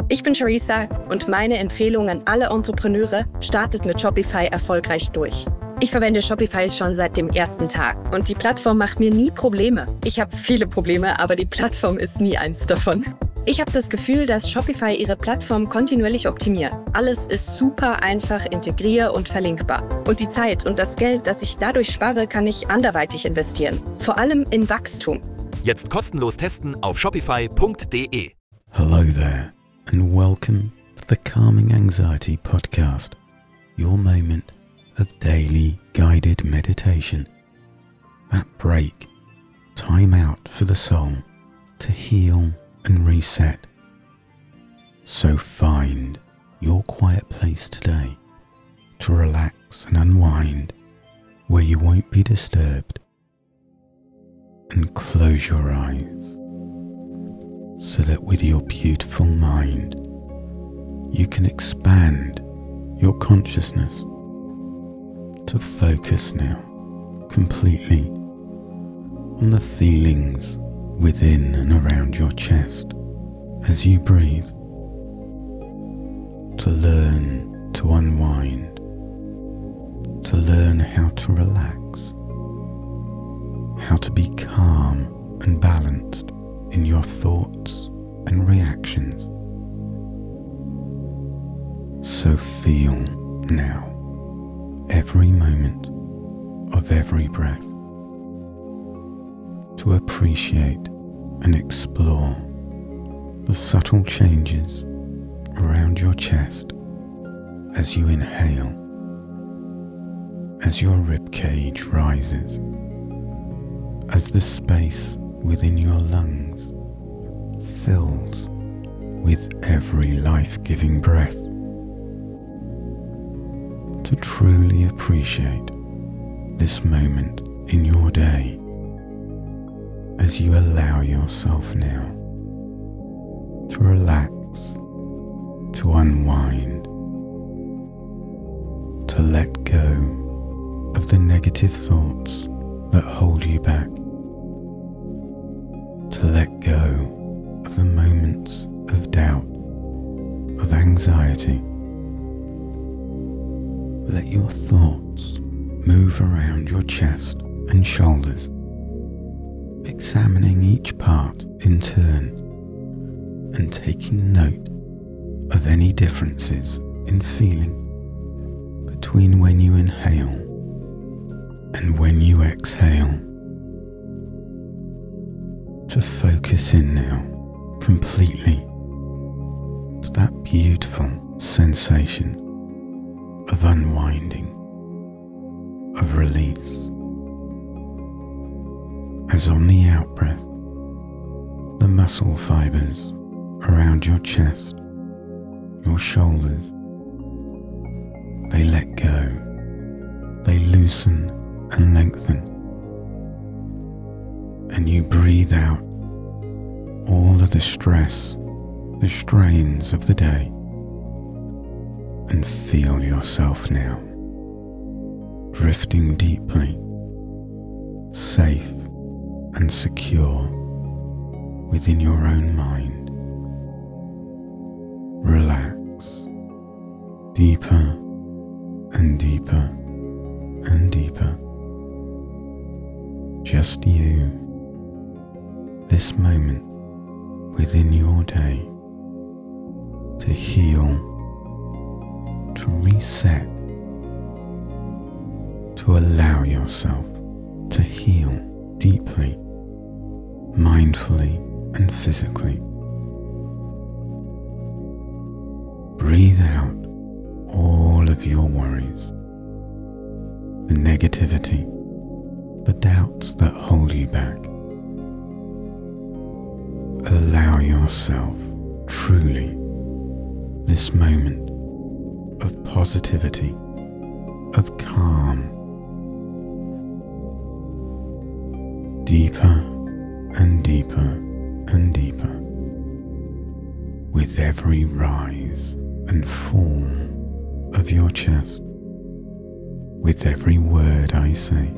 Ich bin Charissa und meine Empfehlung an alle Entrepreneure: startet mit Shopify erfolgreich durch. Ich verwende Shopify schon seit dem ersten Tag und die Plattform macht mir nie Probleme. Ich habe viele Probleme, aber die Plattform ist nie eins davon. Ich habe das Gefühl, dass Shopify ihre Plattform kontinuierlich optimiert. Alles ist super einfach integrier- und verlinkbar. Und die Zeit und das Geld, das ich dadurch spare, kann ich anderweitig investieren. Vor allem in Wachstum. Jetzt kostenlos testen auf shopify.de. Hello there and welcome to the Calming Anxiety Podcast, your moment of daily guided meditation. That break, time out for the soul to heal and reset. So find your quiet place today to relax and unwind where you won't be disturbed, and close your eyes so that with your beautiful mind you can expand your consciousness to focus now completely on the feelings within and around your chest as you breathe, to learn to unwind, to learn how to relax, how to be calm and balanced in your thoughts and reactions. So feel now every moment of every breath, to appreciate and explore the subtle changes around your chest as you inhale, as your ribcage rises, as the space within your lungs fills with every life-giving breath. To truly appreciate this moment in your day as you allow yourself now to relax, to unwind, to let go of the negative thoughts that hold you back, to let go of the moments of doubt, of anxiety. Let your thoughts move around your chest and shoulders, examining each part in turn and taking note of any differences in feeling between when you inhale and when you exhale. To focus in now completely to that beautiful sensation of unwinding, of release, as on the out-breath, the muscle fibers around your chest, your shoulders, they let go, they loosen and lengthen, and you breathe out all of the stress, the strains of the day, and feel yourself now drifting deeply, safe and secure within your own mind. Relax deeper and deeper and deeper. Just you, this moment within your day, to heal, to reset, to allow yourself to heal deeply, mindfully and physically. Breathe out all of your worries, the negativity, the doubts that hold you back. Allow yourself truly this moment of positivity, of calm, deeper and deeper and deeper, with every rise and fall of your chest, with every word I say,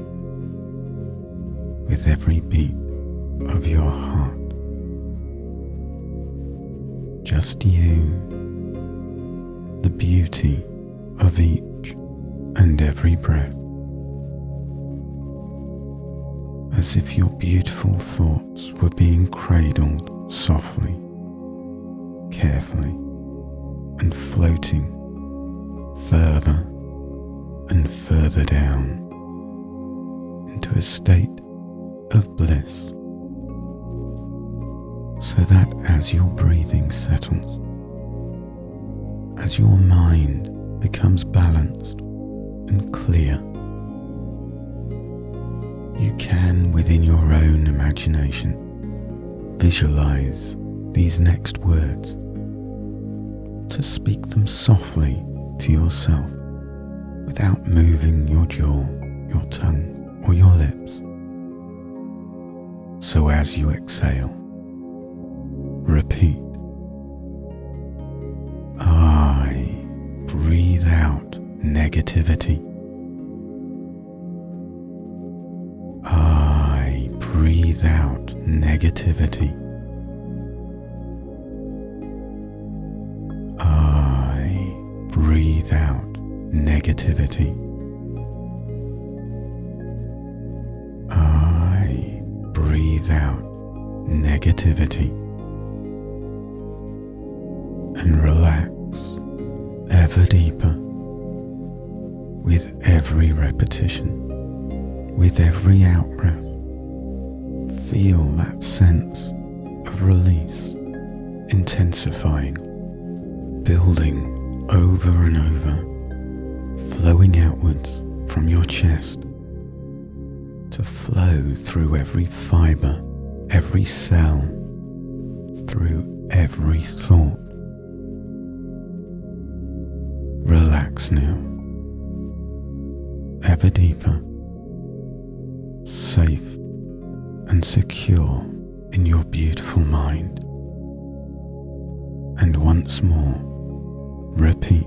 with every beat of your heart. just you, the beauty of each and every breath, as if your beautiful thoughts were being cradled softly, carefully, and floating further and further down into a state of bliss, so that as your breathing settles, as your mind becomes balanced and clear, you can, within your own imagination, visualize these next words, to speak them softly to yourself without moving your jaw, your tongue, or your lips. So as you exhale, repeat, I breathe out negativity. I breathe out negativity. I breathe out negativity. I breathe out negativity. And relax ever deeper with every repetition, with every out-breath. Feel that sense of release intensifying, building over and over, flowing outwards from your chest to flow through every fibre, every cell, through every thought. Relax now, ever deeper, safe and secure in your beautiful mind. And once more, repeat,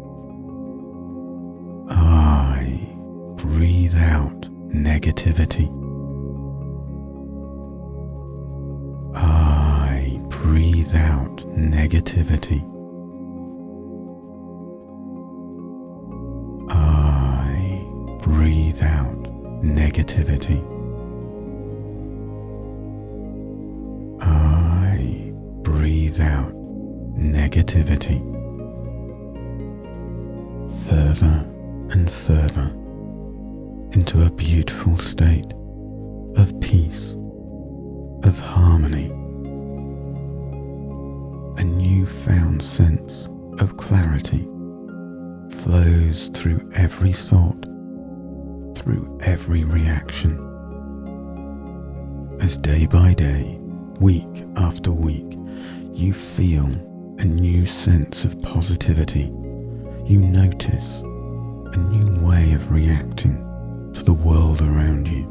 I breathe out negativity. I breathe out negativity. I breathe out negativity. I breathe out negativity. Further and further into a beautiful state of peace, of harmony. A newfound sense of clarity flows through every thought, through every reaction. As day by day, week after week, you feel a new sense of positivity. You notice a new way of reacting to the world around you.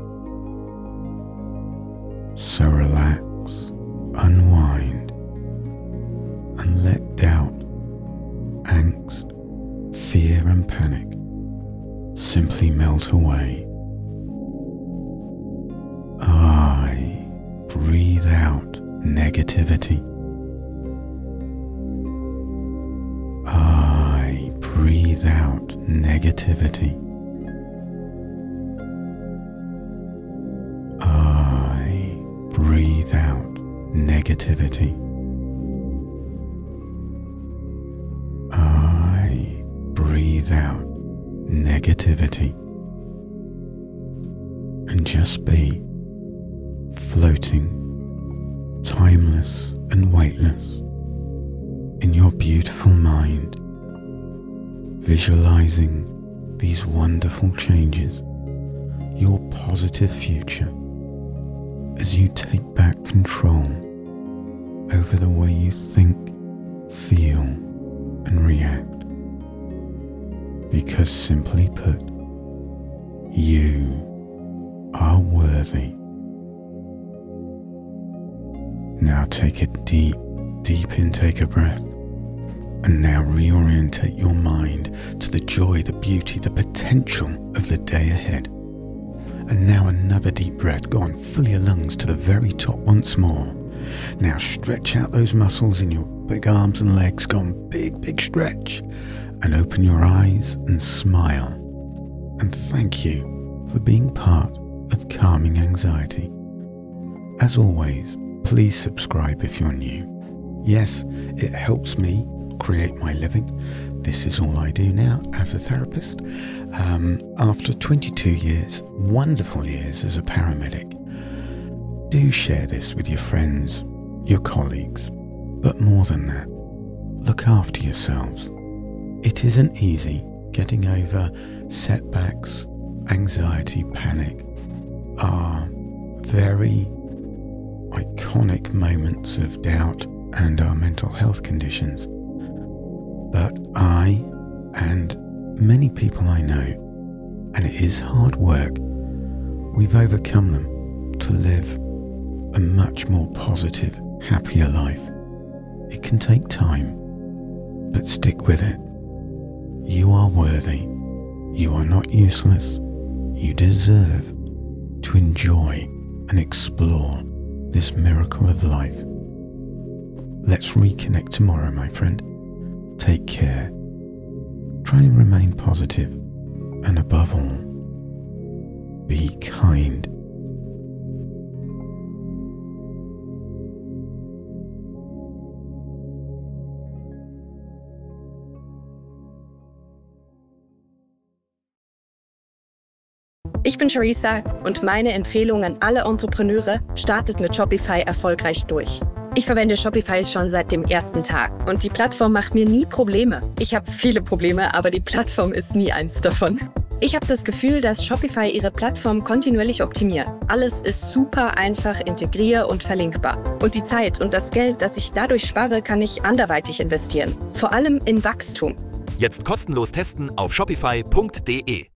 So relax, unwind, and let doubt, angst, fear and panic simply melt away. I breathe out negativity. I breathe out negativity. I breathe out negativity. I breathe out negativity. And just be floating, timeless and weightless, in your beautiful mind, visualizing these wonderful changes, your positive future, as you take back control over the way you think, feel, and react. Because simply put, you are worthy. Now take a deep, deep intake of breath, and now reorientate your mind to the joy, the beauty, the potential of the day ahead. And now another deep breath. Go on, fill your lungs to the very top once more. Now stretch out those muscles in your big arms and legs gone big stretch, and open your eyes and smile. And thank you for being part of Calming Anxiety. As always, please subscribe if you're new. Yes, it helps me create my living. This is all I do now as a therapist. After 22 years, wonderful years as a paramedic. Do share this with your friends, your colleagues, but more than that, look after yourselves. It isn't easy getting over setbacks. Anxiety, panic are very iconic moments of doubt and our mental health conditions. But I and many people I know, and it is hard work, we've overcome them to live a much more positive, happier life. It can take time, but stick with it. You are worthy. You are not useless. You deserve to enjoy and explore this miracle of life. Let's reconnect tomorrow, my friend. Take care. Try and remain positive, and above all, be kind. Ich bin Charissa und meine Empfehlung an alle Entrepreneure: startet mit Shopify erfolgreich durch. Ich verwende Shopify schon seit dem ersten Tag und die Plattform macht mir nie Probleme. Ich habe viele Probleme, aber die Plattform ist nie eins davon. Ich habe das Gefühl, dass Shopify ihre Plattform kontinuierlich optimiert. Alles ist super einfach integrier- und verlinkbar. Und die Zeit und das Geld, das ich dadurch spare, kann ich anderweitig investieren. Vor allem in Wachstum. Jetzt kostenlos testen auf shopify.de.